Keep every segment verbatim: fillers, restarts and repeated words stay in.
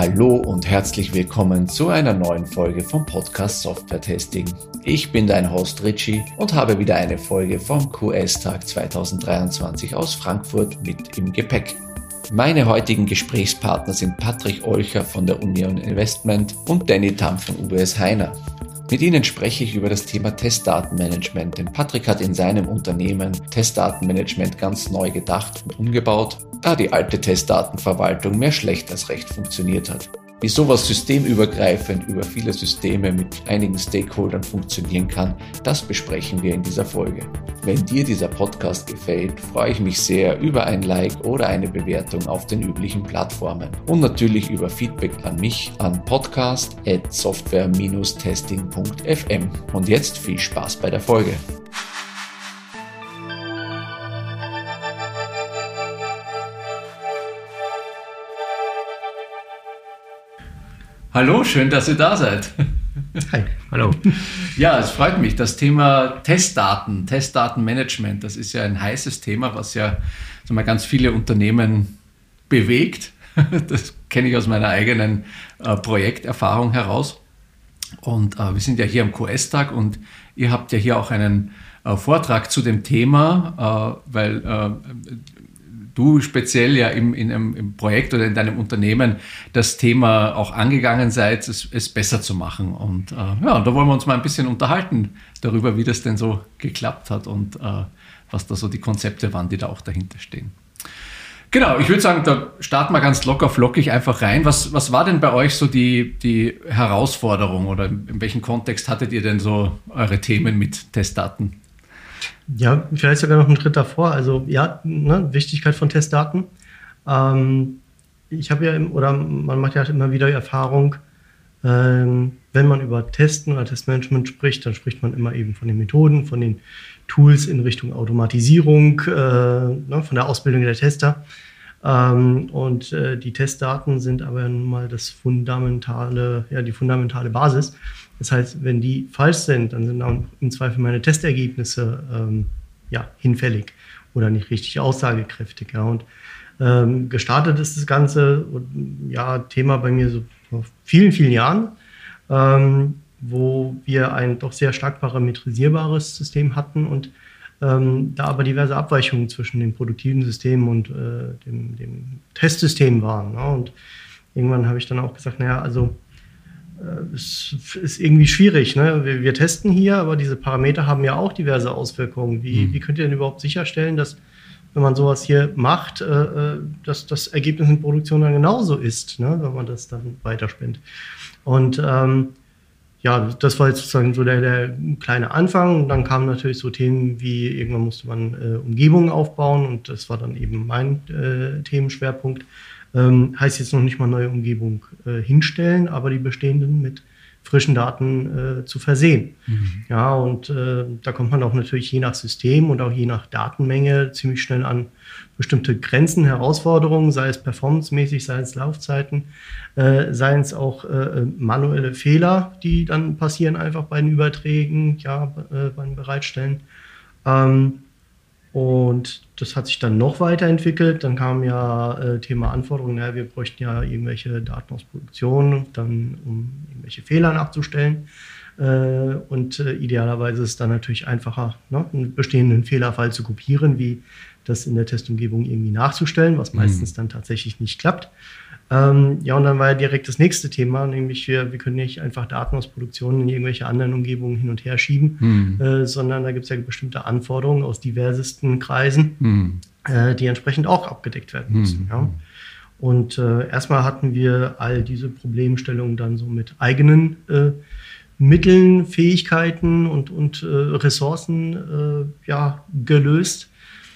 Hallo und herzlich willkommen zu einer neuen Folge vom Podcast Software Testing. Ich bin dein Host Richie und habe wieder eine Folge vom Q S-Tag zweitausenddreiundzwanzig aus Frankfurt mit im Gepäck. Meine heutigen Gesprächspartner sind Patrick Olcher von der Union Investment und Danny Tam von U B S Heiner. Mit ihnen spreche ich über das Thema Testdatenmanagement, denn Patrick hat in seinem Unternehmen Testdatenmanagement ganz neu gedacht und umgebaut, da die alte Testdatenverwaltung mehr schlecht als recht funktioniert hat. Wie sowas systemübergreifend über viele Systeme mit einigen Stakeholdern funktionieren kann, das besprechen wir in dieser Folge. Wenn dir dieser Podcast gefällt, freue ich mich sehr über ein Like oder eine Bewertung auf den üblichen Plattformen und natürlich über Feedback an mich an podcast at software dash testing punkt f m. Und jetzt viel Spaß bei der Folge. Hallo, schön, dass ihr da seid. Hi, hallo. Ja, es freut mich. Das Thema Testdaten, Testdatenmanagement, das ist ja ein heißes Thema, was ja sagen wir, ganz viele Unternehmen bewegt. Das kenne ich aus meiner eigenen äh, Projekterfahrung heraus. Und äh, wir sind ja hier am Q S-Tag und ihr habt ja hier auch einen äh, Vortrag zu dem Thema, äh, weil äh, du speziell ja im, in einem, im Projekt oder in deinem Unternehmen das Thema auch angegangen seid, es, es besser zu machen. Und äh, ja, da wollen wir uns mal ein bisschen unterhalten darüber, wie das denn so geklappt hat und äh, was da so die Konzepte waren, die da auch dahinter stehen. Genau, ich würde sagen, da starten wir ganz locker flockig einfach rein. Was, was war denn bei euch so die, die Herausforderung oder in welchem Kontext hattet ihr denn so eure Themen mit Testdaten? Ja, vielleicht sogar noch einen Schritt davor. Also ja, ne, Wichtigkeit von Testdaten. Ähm, ich habe ja, im, oder man macht ja immer wieder die Erfahrung, ähm, wenn man über Testen oder Testmanagement spricht, dann spricht man immer eben von den Methoden, von den Tools in Richtung Automatisierung, äh, ne, von der Ausbildung der Tester. Ähm, und äh, die Testdaten sind aber nun mal das fundamentale, ja, die fundamentale Basis. Das heißt, wenn die falsch sind, dann sind auch im Zweifel meine Testergebnisse ähm, ja, hinfällig oder nicht richtig aussagekräftig. Ja. Und ähm, gestartet ist das ganze ja, Thema bei mir so vor vielen, vielen Jahren, ähm, wo wir ein doch sehr stark parametrisierbares System hatten und ähm, da aber diverse Abweichungen zwischen den produktiven Systemen und äh, dem, dem Testsystem waren. Ja. Und irgendwann habe ich dann auch gesagt, naja, also es ist irgendwie schwierig, ne? Wir, wir testen hier, aber diese Parameter haben ja auch diverse Auswirkungen. Wie, mhm. wie könnt ihr denn überhaupt sicherstellen, dass, wenn man sowas hier macht, äh, dass das Ergebnis in Produktion dann genauso ist, ne? Wenn man das dann weiterspinnt? Und ähm, ja, das war jetzt sozusagen so der, der kleine Anfang. Und dann kamen natürlich so Themen wie, irgendwann musste man äh, Umgebungen aufbauen und das war dann eben mein äh, Themenschwerpunkt. Ähm, heißt jetzt noch nicht mal neue Umgebung äh, hinstellen, aber die bestehenden mit frischen Daten äh, zu versehen. Mhm. Ja, und äh, da kommt man auch natürlich je nach System und auch je nach Datenmenge ziemlich schnell an bestimmte Grenzen, Herausforderungen, sei es performancemäßig, sei es Laufzeiten, äh, seien es auch äh, manuelle Fehler, die dann passieren einfach bei den Überträgen, ja, äh, beim Bereitstellen. Ähm, Und das hat sich dann noch weiterentwickelt. Dann kam ja äh, Thema Anforderungen, ja, wir bräuchten ja irgendwelche Daten aus Produktion, dann, um irgendwelche Fehler nachzustellen. Äh, und äh, idealerweise ist es dann natürlich einfacher, ne, einen bestehenden Fehlerfall zu kopieren, wie das in der Testumgebung irgendwie nachzustellen, was meistens mhm. dann tatsächlich nicht klappt. Ähm, ja, und dann war ja direkt das nächste Thema, nämlich wir, wir können nicht einfach Daten aus Produktionen in irgendwelche anderen Umgebungen hin und her schieben, mhm. äh, sondern da gibt es ja bestimmte Anforderungen aus diversesten Kreisen, mhm. äh, die entsprechend auch abgedeckt werden müssen. Mhm. Ja. Und äh, erstmal hatten wir all diese Problemstellungen dann so mit eigenen äh, Mitteln, Fähigkeiten und, und äh, Ressourcen äh, ja, gelöst.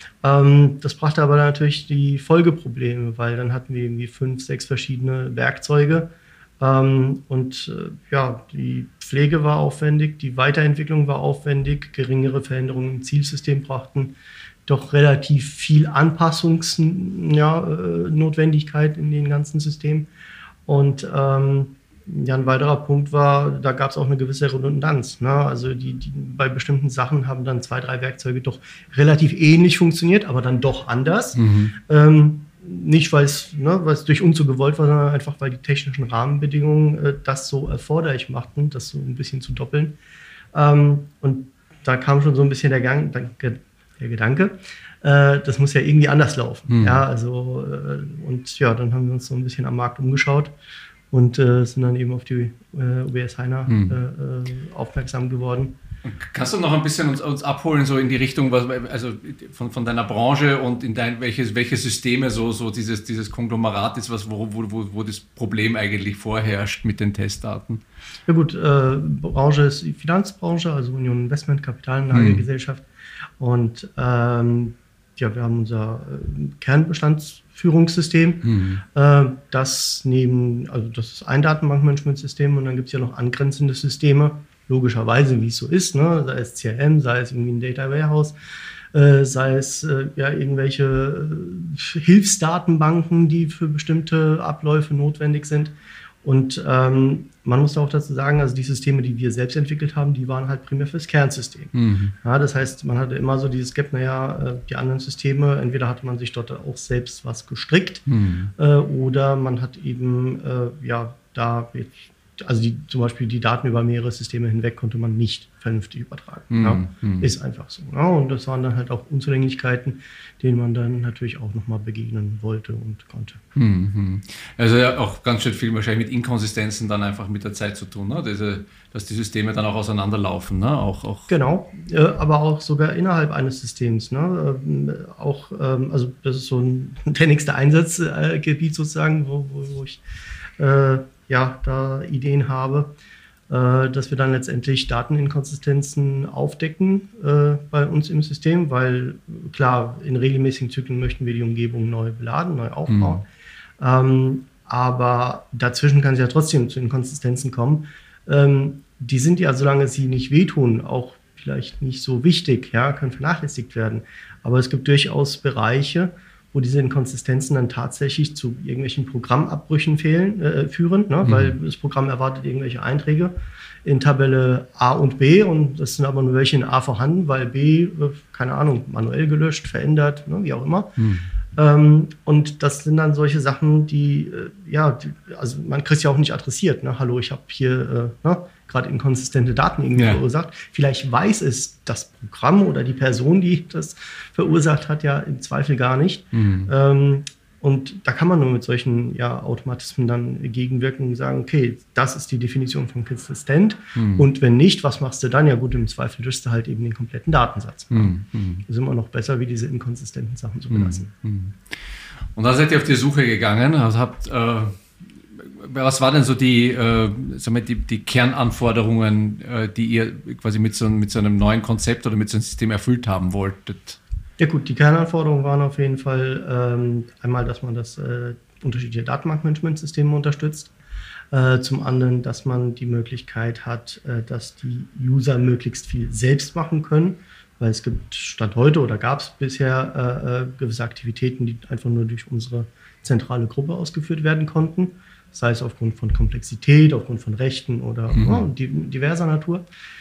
Das brachte aber natürlich die Folgeprobleme, weil dann hatten wir irgendwie fünf, sechs verschiedene Werkzeuge ähm, und äh, ja, die Pflege war aufwendig, die Weiterentwicklung war aufwendig, geringere Veränderungen im Zielsystem brachten doch relativ viel Anpassungsnotwendigkeit ja, äh, in den ganzen Systemen und ähm, ja, ein weiterer Punkt war, da gab es auch eine gewisse Redundanz. Ne? Also die, die, bei bestimmten Sachen haben dann zwei, drei Werkzeuge doch relativ ähnlich funktioniert, aber dann doch anders. Mhm. Ähm, nicht, weil es ne, durch uns so gewollt war, sondern einfach, weil die technischen Rahmenbedingungen äh, das so erforderlich machten, das so ein bisschen zu doppeln. Ähm, und da kam schon so ein bisschen der, Gang, der, der Gedanke, äh, das muss ja irgendwie anders laufen. Mhm. Ja, also, äh, und ja, dann haben wir uns so ein bisschen am Markt umgeschaut und äh, sind dann eben auf die äh, U B S Heiner mhm. äh, aufmerksam geworden. Kannst du noch ein bisschen uns, uns abholen, so in die Richtung, was, also von, von deiner Branche und in dein, welche, welche Systeme so, so dieses, dieses Konglomerat ist, was, wo, wo, wo das Problem eigentlich vorherrscht mit den Testdaten? Ja gut, äh, Branche ist die Finanzbranche, also Union Investment, Kapitalanlagegesellschaft. Hm. Und ähm, ja, wir haben unser äh, Kernbestandsführungssystem. Hm. Äh, das neben, also das ist ein Datenbankmanagementsystem und dann gibt es ja noch angrenzende Systeme. Logischerweise, wie es so ist, ne? Sei es C R M, sei es irgendwie ein Data Warehouse, äh, sei es äh, ja, irgendwelche äh, Hilfsdatenbanken, die für bestimmte Abläufe notwendig sind. Und ähm, man muss auch dazu sagen, also die Systeme, die wir selbst entwickelt haben, die waren halt primär fürs Kernsystem. Mhm. Ja, das heißt, man hatte immer so dieses Gap, naja, die anderen Systeme, entweder hatte man sich dort auch selbst was gestrickt mhm. äh, oder man hat eben, äh, ja, da jetzt also die, zum Beispiel die Daten über mehrere Systeme hinweg konnte man nicht vernünftig übertragen. Mm, ja. mm. Ist einfach so. Ja. Und das waren dann halt auch Unzulänglichkeiten, denen man dann natürlich auch nochmal begegnen wollte und konnte. Mm, also ja, auch ganz schön viel wahrscheinlich mit Inkonsistenzen dann einfach mit der Zeit zu tun, ne? Diese, dass die Systeme dann auch auseinanderlaufen. Ne? Auch, auch genau, äh, aber auch sogar innerhalb eines Systems. Ne? Ähm, auch, ähm, also das ist so ein, der nächste Einsatzgebiet sozusagen, wo, wo, wo ich äh, ja, da Ideen habe, äh, dass wir dann letztendlich Dateninkonsistenzen aufdecken äh, bei uns im System, weil klar, in regelmäßigen Zyklen möchten wir die Umgebung neu beladen, neu aufbauen. Mhm. Ähm, aber dazwischen kann es ja trotzdem zu Inkonsistenzen kommen. Ähm, die sind ja, solange sie nicht wehtun, auch vielleicht nicht so wichtig, ja, können vernachlässigt werden. Aber es gibt durchaus Bereiche, wo diese Inkonsistenzen dann tatsächlich zu irgendwelchen Programmabbrüchen fehlen, äh, führen, ne? Mhm. Weil das Programm erwartet irgendwelche Einträge in Tabelle A und B und das sind aber nur welche in A vorhanden, weil B, äh, keine Ahnung, manuell gelöscht, verändert, ne? Wie auch immer. Mhm. Ähm, und das sind dann solche Sachen, die, äh, ja, die, also man kriegt ja auch nicht adressiert, ne? Hallo, ich habe hier äh, ne? gerade inkonsistente Daten irgendwie ja. verursacht. Vielleicht weiß es das Programm oder die Person, die das verursacht hat, ja im Zweifel gar nicht. Mhm. Ähm, und da kann man nur mit solchen ja, Automatismen dann gegenwirken und sagen, okay, das ist die Definition von konsistent. Mhm. Und wenn nicht, was machst du dann? Ja gut, im Zweifel löst du halt eben den kompletten Datensatz. Mhm. Das ist immer noch besser, wie diese inkonsistenten Sachen zu belassen. Mhm. Und dann seid ihr auf die Suche gegangen, also habt äh was war denn so die, äh, sagen wir, die, die Kernanforderungen, äh, die ihr quasi mit so, mit so einem neuen Konzept oder mit so einem System erfüllt haben wolltet? Ja gut, die Kernanforderungen waren auf jeden Fall ähm, einmal, dass man das äh, unterschiedliche Datenbankmanagementsysteme unterstützt. Äh, zum anderen, dass man die Möglichkeit hat, äh, dass die User möglichst viel selbst machen können. Weil es gibt Stand heute oder gab es bisher äh, gewisse Aktivitäten, die einfach nur durch unsere zentrale Gruppe ausgeführt werden konnten. Sei es aufgrund von Komplexität, aufgrund von Rechten oder mhm. oh, diverser Natur.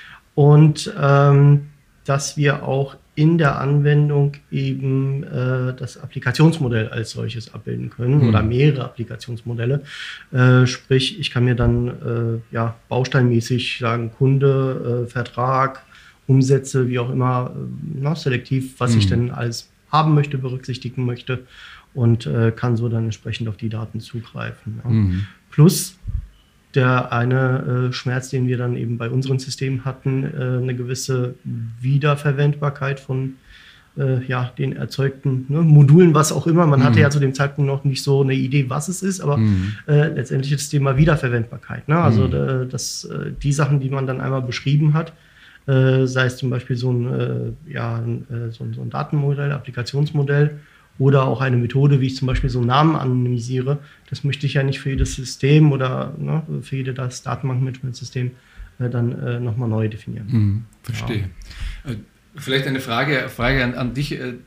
Und ähm, dass wir auch in der Anwendung eben äh, das Applikationsmodell als solches abbilden können mhm. oder mehrere Applikationsmodelle. Äh, sprich, ich kann mir dann äh, ja, bausteinmäßig sagen, Kunde, äh, Vertrag, Umsätze, wie auch immer, äh, na, selektiv, was mhm. ich denn alles haben möchte, berücksichtigen möchte. Und äh, kann so dann entsprechend auf die Daten zugreifen. Ja. Mhm. Plus der eine äh, Schmerz, den wir dann eben bei unseren Systemen hatten, äh, eine gewisse Wiederverwendbarkeit von äh, ja, den erzeugten ne, Modulen, was auch immer. Man mhm. hatte ja zu dem Zeitpunkt noch nicht so eine Idee, was es ist, aber mhm. äh, letztendlich das Thema Wiederverwendbarkeit. Ne? Also mhm. äh, das, äh, die Sachen, die man dann einmal beschrieben hat, äh, sei es zum Beispiel so ein, äh, ja, äh, so, so ein Datenmodell, Applikationsmodell, oder auch eine Methode, wie ich zum Beispiel so einen Namen anonymisiere. Das möchte ich ja nicht für jedes System oder ne, für jedes Datenbankmanagementsystem äh, dann äh, nochmal neu definieren. Hm, verstehe. Ja. Äh, vielleicht eine Frage, Frage an, an dich, äh,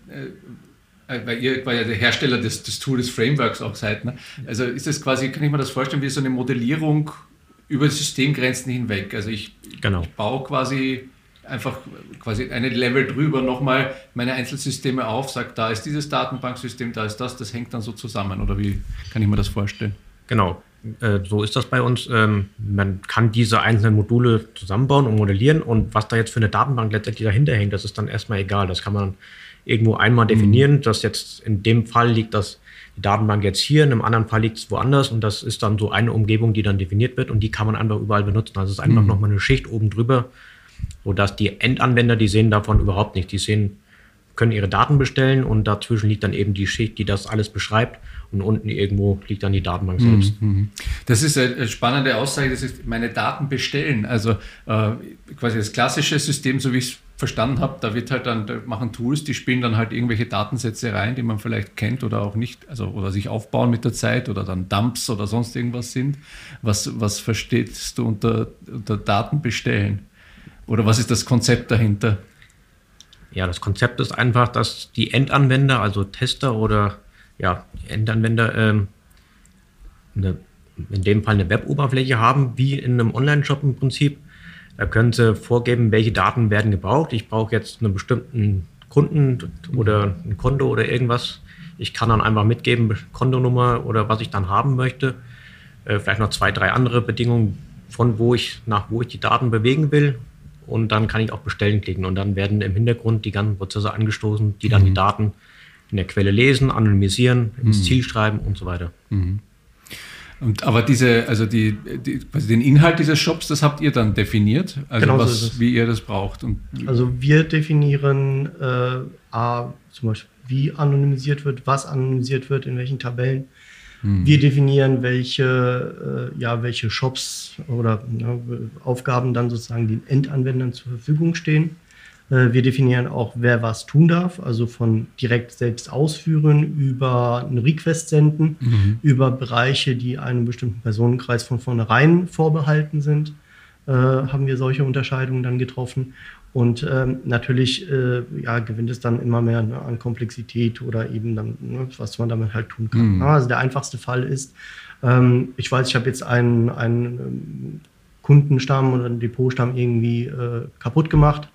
äh, weil ihr weil ja der Hersteller des, des Tools, des Frameworks auch seid. Ne? Also ist das quasi, kann ich mir das vorstellen, wie so eine Modellierung über Systemgrenzen hinweg? Also ich, genau. ich baue quasi einfach quasi eine Level drüber nochmal meine Einzelsysteme auf, sagt, da ist dieses Datenbanksystem, da ist das, das hängt dann so zusammen, oder wie kann ich mir das vorstellen? Genau, äh, so ist das bei uns. Ähm, man kann diese einzelnen Module zusammenbauen und modellieren, und was da jetzt für eine Datenbank letztendlich dahinter hängt, das ist dann erstmal egal. Das kann man irgendwo einmal definieren, mhm. dass jetzt in dem Fall liegt das die Datenbank jetzt hier, in einem anderen Fall liegt es woanders, und das ist dann so eine Umgebung, die dann definiert wird, und die kann man einfach überall benutzen. Also es ist einfach mhm. nochmal eine Schicht oben drüber, sodass die Endanwender, die sehen davon überhaupt nicht. Die sehen, können ihre Daten bestellen, und dazwischen liegt dann eben die Schicht, die das alles beschreibt, und unten irgendwo liegt dann die Datenbank selbst. Das ist eine spannende Aussage, das ist meine Daten bestellen. Also äh, quasi das klassische System, so wie ich es verstanden habe, da wird halt dann, da machen Tools, die spielen dann halt irgendwelche Datensätze rein, die man vielleicht kennt oder auch nicht, also oder sich aufbauen mit der Zeit oder dann Dumps oder sonst irgendwas sind. Was, was verstehst du unter, unter Daten bestellen? Oder was ist das Konzept dahinter? Ja, das Konzept ist einfach, dass die Endanwender, also Tester oder ja, Endanwender, ähm, eine, in dem Fall eine Web-Oberfläche haben, wie in einem Online-Shop im Prinzip. Da können sie vorgeben, welche Daten werden gebraucht. Ich brauche jetzt einen bestimmten Kunden oder ein Konto oder irgendwas. Ich kann dann einfach mitgeben, Kontonummer oder was ich dann haben möchte. Äh, vielleicht noch zwei, drei andere Bedingungen, von wo ich nach wo ich die Daten bewegen will. Und dann kann ich auch bestellen klicken. Und dann werden im Hintergrund die ganzen Prozesse angestoßen, die dann mhm. die Daten in der Quelle lesen, anonymisieren, ins mhm. Ziel schreiben und so weiter. Mhm. Und, aber diese, also die, die, also den Inhalt dieses Shops, das habt ihr dann definiert, also genau was, so ist es. Wie ihr das braucht. Und also wir definieren äh, A, zum Beispiel, wie anonymisiert wird, was anonymisiert wird, in welchen Tabellen. Hm. Wir definieren, welche, äh, ja, welche Shops oder ja, Aufgaben dann sozusagen den Endanwendern zur Verfügung stehen. Wir definieren auch, wer was tun darf, also von direkt selbst ausführen, über einen Request senden, mhm. über Bereiche, die einem bestimmten Personenkreis von vornherein vorbehalten sind, äh, haben wir solche Unterscheidungen dann getroffen. Und ähm, natürlich äh, ja, gewinnt es dann immer mehr, ne, an Komplexität oder eben dann, ne, was man damit halt tun kann. Mhm. Also der einfachste Fall ist, ähm, ich weiß, ich habe jetzt einen, einen Kundenstamm oder einen Depotstamm irgendwie äh, kaputt gemacht.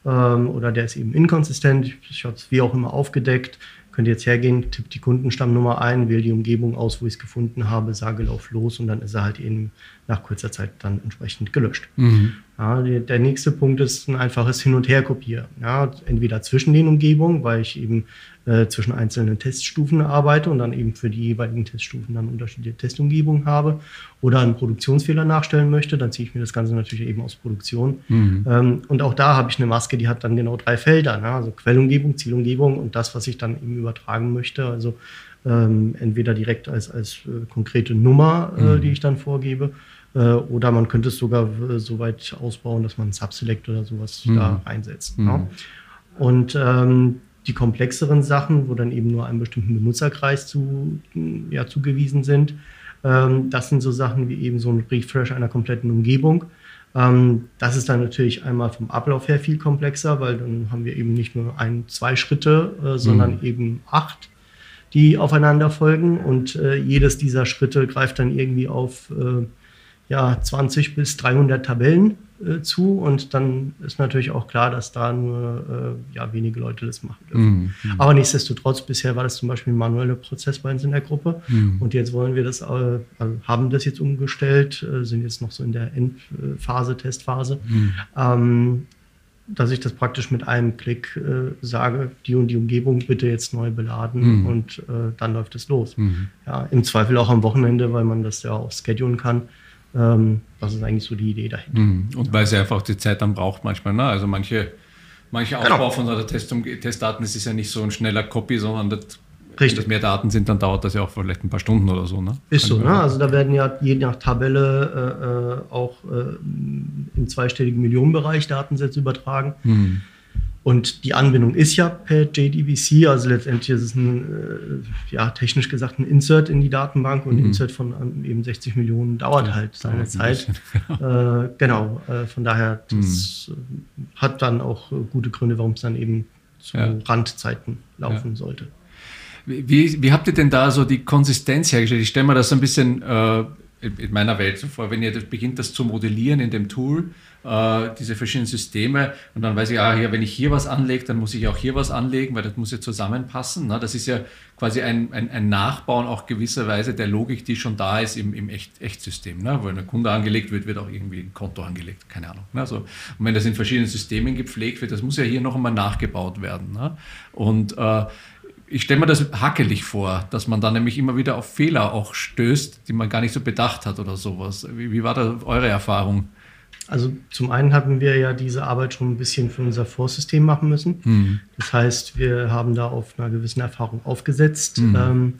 Oder der ist eben inkonsistent, ich habe es wie auch immer aufgedeckt, könnt ihr jetzt hergehen, tippt die Kundenstammnummer ein, wähle die Umgebung aus, wo ich es gefunden habe, sage lauf los, und dann ist er halt eben nach kurzer Zeit dann entsprechend gelöscht. Mhm. Ja, die, der nächste Punkt ist ein einfaches Hin- und Her-Kopieren. Ja, entweder zwischen den Umgebungen, weil ich eben äh, zwischen einzelnen Teststufen arbeite und dann eben für die jeweiligen Teststufen dann unterschiedliche Testumgebungen habe, oder einen Produktionsfehler nachstellen möchte, dann ziehe ich mir das Ganze natürlich eben aus Produktion. Mhm. Ähm, und auch da habe ich eine Maske, die hat dann genau drei Felder, ne? Also Quellumgebung, Zielumgebung und das, was ich dann eben übertragen möchte. Also ähm, entweder direkt als, als äh, konkrete Nummer, äh, mhm. die ich dann vorgebe, äh, oder man könnte es sogar äh, so weit ausbauen, dass man ein Subselect oder sowas mhm. da reinsetzt. Mhm. Ne? Und ähm, die komplexeren Sachen, wo dann eben nur einem bestimmten Benutzerkreis zu, ja, zugewiesen sind, ähm, das sind so Sachen wie eben so ein Refresh einer kompletten Umgebung. Ähm, das ist dann natürlich einmal vom Ablauf her viel komplexer, weil dann haben wir eben nicht nur ein, zwei Schritte, äh, sondern mhm. eben acht, die aufeinander folgen, und äh, jedes dieser Schritte greift dann irgendwie auf äh, ja, zwanzig bis dreihundert Tabellen äh, zu, und dann ist natürlich auch klar, dass da nur äh, ja, wenige Leute das machen dürfen. Mhm. Aber nichtsdestotrotz, bisher war das zum Beispiel ein manueller Prozess bei uns in der Gruppe, mhm. und jetzt wollen wir das, äh, also haben das jetzt umgestellt, äh, sind jetzt noch so in der Endphase, Testphase, mhm. ähm, dass ich das praktisch mit einem Klick äh, sage, die und die Umgebung bitte jetzt neu beladen, mhm. und äh, dann läuft es los. Mhm. Ja, im Zweifel auch am Wochenende, weil man das ja auch schedulen kann. Ähm, das ist eigentlich so die Idee dahinter. Mhm. Und weil sie einfach die Zeit dann braucht manchmal. Ne? Also manche, manche Aufbau genau. von der Testum- Testdaten, das ist ja nicht so ein schneller Copy, sondern das, wenn das mehr Daten sind, dann dauert das ja auch vielleicht ein paar Stunden oder so. Ne? Ist so, ne? Also da werden ja je nach Tabelle äh, auch äh, im zweistelligen Millionenbereich Datensätze übertragen. Mhm. Und die Anbindung ist ja per J D B C, also letztendlich ist es ein, äh, ja, technisch gesagt ein Insert in die Datenbank, und ein mhm. Insert von um, eben sechzig Millionen dauert ja, halt seine Zeit. Genau, äh, genau äh, von daher, das mhm. hat dann auch gute Gründe, warum es dann eben zu ja. Randzeiten laufen ja. sollte. Wie, wie habt ihr denn da so die Konsistenz hergestellt? Ich stelle mir das so ein bisschen äh, in meiner Welt so vor, wenn ihr das beginnt, das zu modellieren in dem Tool, äh, diese verschiedenen Systeme, und dann weiß ich, ah, ja, wenn ich hier was anlege, dann muss ich auch hier was anlegen, weil das muss ja zusammenpassen. Ne? Das ist ja quasi ein, ein, ein Nachbauen auch gewisserweise der Logik, die schon da ist im, im Echt, Echtsystem. Ne? Wo ein Kunde angelegt wird, wird auch irgendwie ein Konto angelegt, keine Ahnung. Ne? So. Und wenn das in verschiedenen Systemen gepflegt wird, das muss ja hier noch einmal nachgebaut werden. Ne? Und äh, ich stelle mir das hackelig vor, dass man dann nämlich immer wieder auf Fehler auch stößt, die man gar nicht so bedacht hat oder sowas. Wie, wie war da eure Erfahrung? Also zum einen haben wir ja diese Arbeit schon ein bisschen für unser Vorsystem machen müssen. Hm. Das heißt, wir haben da auf einer gewissen Erfahrung aufgesetzt. Hm. Ähm,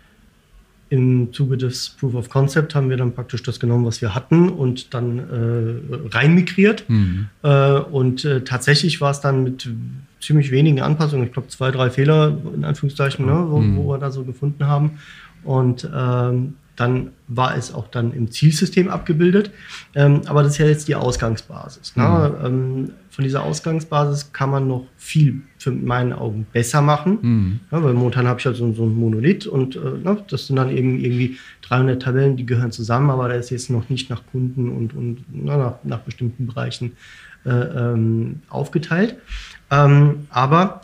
Im Zuge des Proof of Concept haben wir dann praktisch das genommen, was wir hatten, und dann äh, rein migriert. Hm. Äh, und äh, tatsächlich war es dann mit ziemlich wenigen Anpassungen, ich glaube zwei, drei Fehler in Anführungszeichen, ne, wo, hm. wo wir da so gefunden haben. Und ähm, dann war es auch dann im Zielsystem abgebildet. Ähm, aber das ist ja jetzt die Ausgangsbasis. Ne? Mhm. Ähm, von dieser Ausgangsbasis kann man noch viel, für meinen Augen, besser machen. Mhm. Ja, weil momentan habe ich halt so, so ein Monolith und äh, ne, das sind dann eben irgendwie dreihundert Tabellen, die gehören zusammen, aber da ist jetzt noch nicht nach Kunden und, und na, nach, nach bestimmten Bereichen äh, ähm, aufgeteilt. Ähm, aber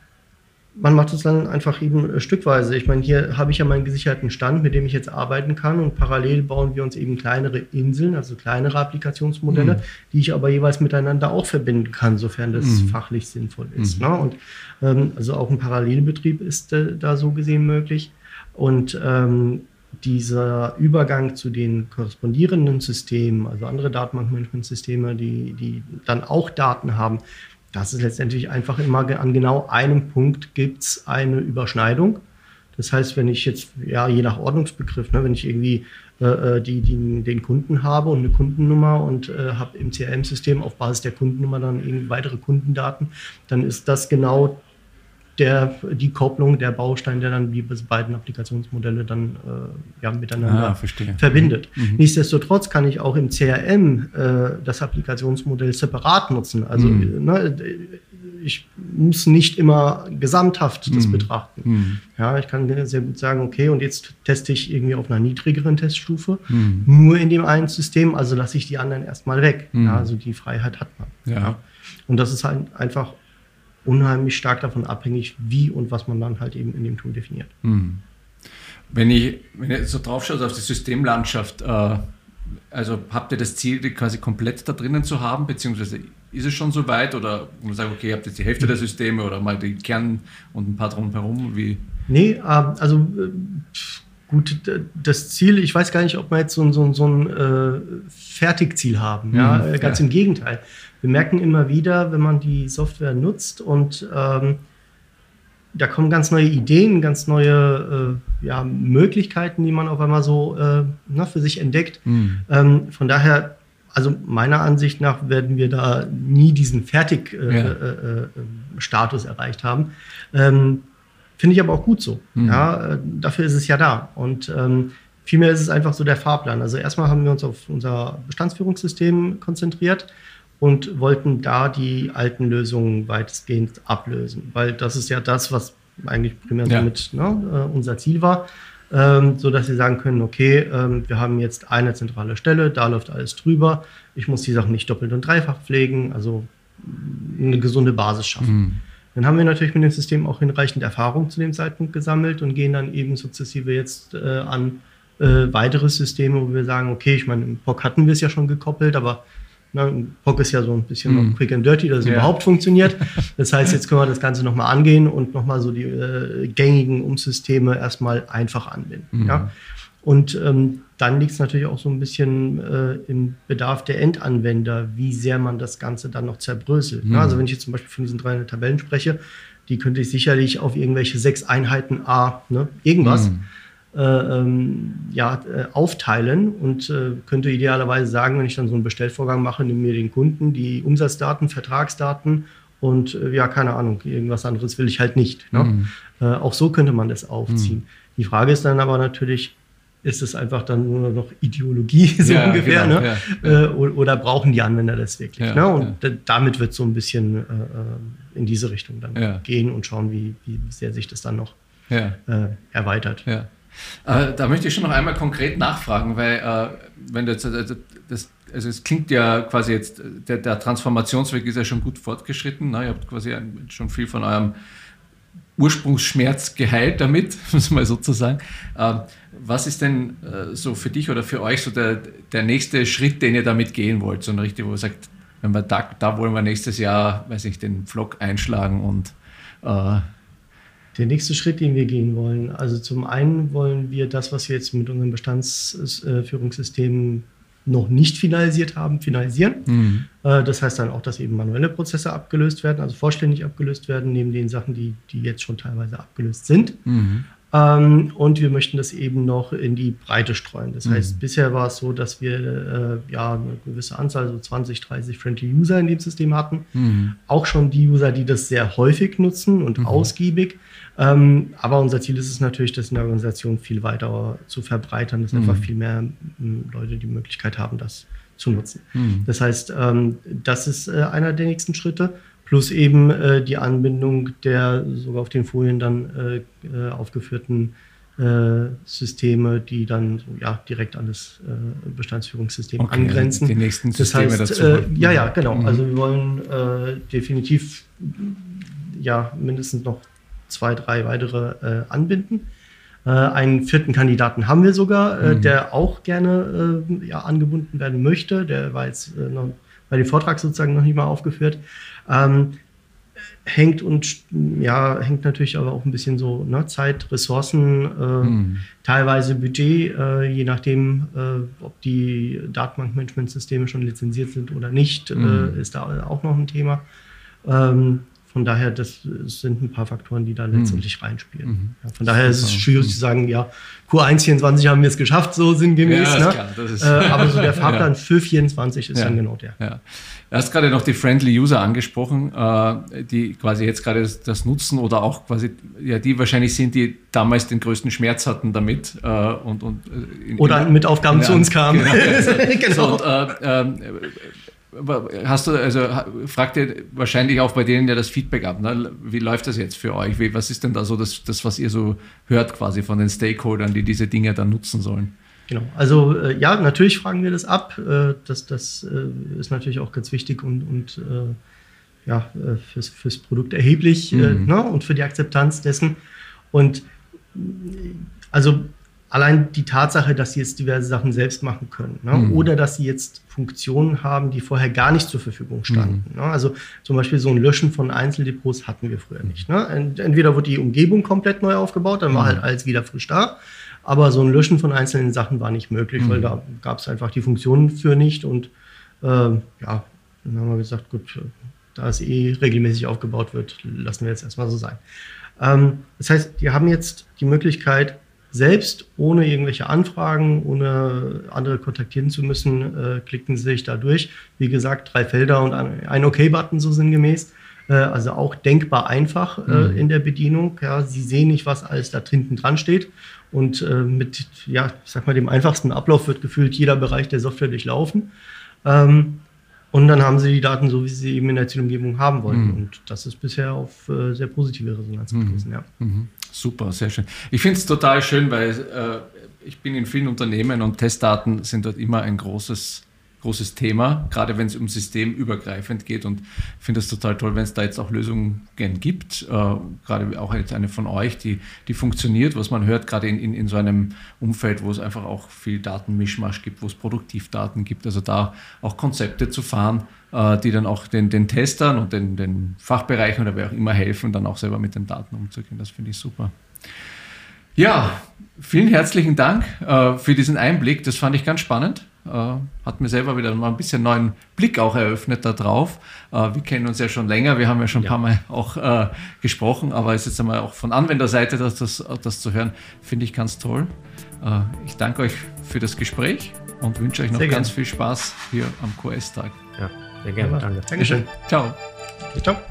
man macht es dann einfach eben stückweise. Ich meine, hier habe ich ja meinen gesicherten Stand, mit dem ich jetzt arbeiten kann, und parallel bauen wir uns eben kleinere Inseln, also kleinere Applikationsmodelle, mhm. die ich aber jeweils miteinander auch verbinden kann, sofern das mhm. fachlich sinnvoll ist. Mhm. Ne? Und ähm, also auch ein Parallelbetrieb ist äh, da so gesehen möglich. Und ähm, dieser Übergang zu den korrespondierenden Systemen, also andere Datenbankmanagementsysteme, die, die dann auch Daten haben, das ist letztendlich einfach immer an genau einem Punkt gibt es eine Überschneidung. Das heißt, wenn ich jetzt, ja, je nach Ordnungsbegriff, ne, wenn ich irgendwie äh, die, die, den Kunden habe und eine Kundennummer und äh, habe im C R M-System auf Basis der Kundennummer dann irgendwie weitere Kundendaten, dann ist das genau der, die Kopplung, der Baustein, der dann die beiden Applikationsmodelle dann äh, ja, miteinander ah, verbindet. Mhm. Nichtsdestotrotz kann ich auch im C R M äh, das Applikationsmodell separat nutzen. Also mhm. ne, ich muss nicht immer gesamthaft das mhm. betrachten. Mhm. Ja, ich kann sehr gut sagen, okay, und jetzt teste ich irgendwie auf einer niedrigeren Teststufe, mhm. nur in dem einen System, also lasse ich die anderen erstmal weg. Mhm. Ja, also die Freiheit hat man. Ja. Ja. Und das ist halt einfach unheimlich stark davon abhängig, wie und was man dann halt eben in dem Tool definiert. Hm. Wenn ich, wenn ich so drauf schaue auf die Systemlandschaft, äh, also habt ihr das Ziel, die quasi komplett da drinnen zu haben, beziehungsweise ist es schon so weit, oder man sagt, okay, ihr habt jetzt die Hälfte der Systeme oder mal die Kern und ein paar drumherum? Wie? Nee, äh, also äh, gut, das Ziel, ich weiß gar nicht, ob wir jetzt so, so, so ein äh, Fertigziel haben. Ja? Mhm, ganz ja. im Gegenteil. Wir merken immer wieder, wenn man die Software nutzt und ähm, da kommen ganz neue Ideen, ganz neue äh, ja, Möglichkeiten, die man auf einmal so äh, na, für sich entdeckt. Mhm. Ähm, von daher, also meiner Ansicht nach werden wir da nie diesen Fertig-Status äh, ja. äh, erreicht haben. Ähm, Finde ich aber auch gut so. Mhm. Ja, äh, dafür ist es ja da. Und ähm, vielmehr ist es einfach so der Fahrplan. Also erstmal haben wir uns auf unser Bestandsführungssystem konzentriert und wollten da die alten Lösungen weitestgehend ablösen. Weil das ist ja das, was eigentlich primär ja. so mit ne, unser Ziel war. Ähm, so dass sie sagen können, okay, ähm, wir haben jetzt eine zentrale Stelle, da läuft alles drüber. Ich muss die Sachen nicht doppelt und dreifach pflegen, also eine gesunde Basis schaffen. Mhm. Dann haben wir natürlich mit dem System auch hinreichend Erfahrung zu dem Zeitpunkt gesammelt und gehen dann eben sukzessive jetzt äh, an äh, weitere Systeme, wo wir sagen, okay, ich meine, im P O C hatten wir es ja schon gekoppelt, aber na, P O C ist ja so ein bisschen mm. noch quick and dirty, dass es ja. überhaupt funktioniert. Das heißt, jetzt können wir das Ganze nochmal angehen und nochmal so die äh, gängigen Umsysteme erstmal einfach anbinden. Mm. Ja? Und ähm, dann liegt es natürlich auch so ein bisschen äh, im Bedarf der Endanwender, wie sehr man das Ganze dann noch zerbröselt. Mm. Ja, also wenn ich jetzt zum Beispiel von diesen dreihundert Tabellen spreche, die könnte ich sicherlich auf irgendwelche sechs Einheiten A, ne, irgendwas, mm. Äh, ähm, ja, äh, aufteilen und äh, könnte idealerweise sagen, wenn ich dann so einen Bestellvorgang mache, nimm mir den Kunden, die Umsatzdaten, Vertragsdaten und äh, ja, keine Ahnung, irgendwas anderes will ich halt nicht. Ne? Mhm. Äh, auch so könnte man das aufziehen. Mhm. Die Frage ist dann aber natürlich, ist es einfach dann nur noch Ideologie, so ja, ungefähr, genau, ne? ja, ja. Äh, oder brauchen die Anwender das wirklich? Ja, ne? Und ja. damit wird so ein bisschen äh, in diese Richtung dann ja. gehen und schauen, wie, wie sehr sich das dann noch ja. äh, erweitert. Ja. Äh, da möchte ich schon noch einmal konkret nachfragen, weil äh, wenn du jetzt, also, das, also es klingt ja quasi jetzt, der, der Transformationsweg ist ja schon gut fortgeschritten. Ne? Ihr habt quasi ein, schon viel von eurem Ursprungsschmerz geheilt damit, muss man sozusagen. Äh, was ist denn äh, so für dich oder für euch so der, der nächste Schritt, den ihr damit gehen wollt? So ein richtig, wo ihr sagt, wenn wir da, da wollen wir nächstes Jahr, weiß ich, den Pflock einschlagen und äh, der nächste Schritt, den wir gehen wollen, also zum einen wollen wir das, was wir jetzt mit unserem Bestandsführungssystem noch nicht finalisiert haben, finalisieren. Mhm. Das heißt dann auch, dass eben manuelle Prozesse abgelöst werden, also vollständig abgelöst werden, neben den Sachen, die, die jetzt schon teilweise abgelöst sind. Mhm. Und wir möchten das eben noch in die Breite streuen. Das heißt, mhm. bisher war es so, dass wir äh, ja eine gewisse Anzahl, so zwanzig, dreißig Friendly User in dem System hatten. Mhm. Auch schon die User, die das sehr häufig nutzen und mhm. ausgiebig. Ähm, aber unser Ziel ist es natürlich, das in der Organisation viel weiter zu verbreitern, dass mhm. einfach viel mehr m, Leute die Möglichkeit haben, das zu nutzen. Mhm. Das heißt, ähm, das ist äh, einer der nächsten Schritte. Plus eben äh, die Anbindung der sogar auf den Folien dann äh, äh, aufgeführten äh, Systeme, die dann so, ja, direkt an das äh, Bestandsführungssystem okay, angrenzen. Die nächsten Systeme das heißt, dazu. Äh, ja, ja, genau. Mhm. Also wir wollen äh, definitiv ja, mindestens noch zwei, drei weitere äh, anbinden. Äh, einen vierten Kandidaten haben wir sogar, äh, mhm. der auch gerne äh, ja, angebunden werden möchte. Der war jetzt äh, noch bei dem Vortrag sozusagen noch nicht mal aufgeführt. Ähm, hängt und ja, hängt natürlich aber auch ein bisschen so ne, Zeit, Ressourcen, äh, mhm. teilweise Budget, äh, je nachdem, äh, ob die Datenbankmanagementsysteme schon lizenziert sind oder nicht, mhm. äh, ist da auch noch ein Thema. Ähm, Von daher, das sind ein paar Faktoren, die da letztendlich mhm. reinspielen. Mhm. Ja, von daher ist es schwierig zu sagen, ja, Q eins vierundzwanzig haben wir es geschafft, so sinngemäß. Ja, ne? Klar, das ist äh, aber so der Fahrplan ja. für vierundzwanzig ist ja. dann genau der. Ja. Du hast gerade noch die Friendly User angesprochen, äh, die quasi jetzt gerade das, das nutzen oder auch quasi, ja, die wahrscheinlich sind, die damals den größten Schmerz hatten damit. Äh, und, und, in, oder in, mit Aufgaben in, zu uns kamen. Genau. genau. So, und, äh, äh, Hast du, also fragt ihr wahrscheinlich auch bei denen ja das Feedback ab, ne? Wie läuft das jetzt für euch? Wie, was ist denn da so das, das, was ihr so hört quasi von den Stakeholdern, die diese Dinge dann nutzen sollen? Genau, also äh, ja, natürlich fragen wir das ab. Äh, das das äh, ist natürlich auch ganz wichtig und, und äh, ja, äh, fürs, fürs Produkt erheblich mhm. äh, ne? und für die Akzeptanz dessen. Und also allein die Tatsache, dass sie jetzt diverse Sachen selbst machen können, ne? mhm. oder dass sie jetzt Funktionen haben, die vorher gar nicht zur Verfügung standen. Mhm. Ne? Also zum Beispiel so ein Löschen von Einzeldepots hatten wir früher nicht. Ne? Entweder wurde die Umgebung komplett neu aufgebaut, dann war mhm. halt alles wieder frisch da, aber so ein Löschen von einzelnen Sachen war nicht möglich, mhm. weil da gab es einfach die Funktionen für nicht und äh, ja, dann haben wir gesagt, gut, da es eh regelmäßig aufgebaut wird, lassen wir jetzt erstmal so sein. Ähm, das heißt, die haben jetzt die Möglichkeit, selbst ohne irgendwelche Anfragen, ohne andere kontaktieren zu müssen, äh, klicken sie sich da durch. Wie gesagt, drei Felder und ein, ein OK-Button, so sinngemäß. Äh, also auch denkbar einfach äh, mhm. in der Bedienung. Ja, sie sehen nicht, was alles da hinten dran steht. Und äh, mit, ja, ich sag mal, dem einfachsten Ablauf wird gefühlt jeder Bereich der Software durchlaufen. Ähm, und dann haben sie die Daten so, wie sie eben in der Zielumgebung haben wollten. Mhm. Und das ist bisher auf äh, sehr positive Resonanz gestoßen. Mhm. Ja. Mhm. Super, sehr schön. Ich finde es total schön, weil äh, ich bin in vielen Unternehmen und Testdaten sind dort immer ein großes, großes Thema, gerade wenn es um systemübergreifend geht, und ich finde es total toll, wenn es da jetzt auch Lösungen gibt, äh, gerade auch jetzt eine von euch, die, die funktioniert, was man hört, gerade in, in, in so einem Umfeld, wo es einfach auch viel Datenmischmasch gibt, wo es Produktivdaten gibt, also da auch Konzepte zu fahren, äh, die dann auch den, den Testern und den, den Fachbereichen oder wer auch immer helfen, dann auch selber mit den Daten umzugehen. Das finde ich super. Ja, vielen herzlichen Dank äh, für diesen Einblick. Das fand ich ganz spannend. Äh, hat mir selber wieder mal ein bisschen neuen Blick auch eröffnet da drauf. Äh, wir kennen uns ja schon länger, wir haben ja schon ein ja. paar Mal auch äh, gesprochen, aber es ist jetzt einmal auch von Anwenderseite, das, das, das zu hören, finde ich ganz toll. Äh, ich danke euch für das Gespräch und wünsche euch noch sehr ganz gern. viel Spaß hier am Q S-Tag. Ja, sehr gerne. Danke. Dankeschön. Ciao. Ciao.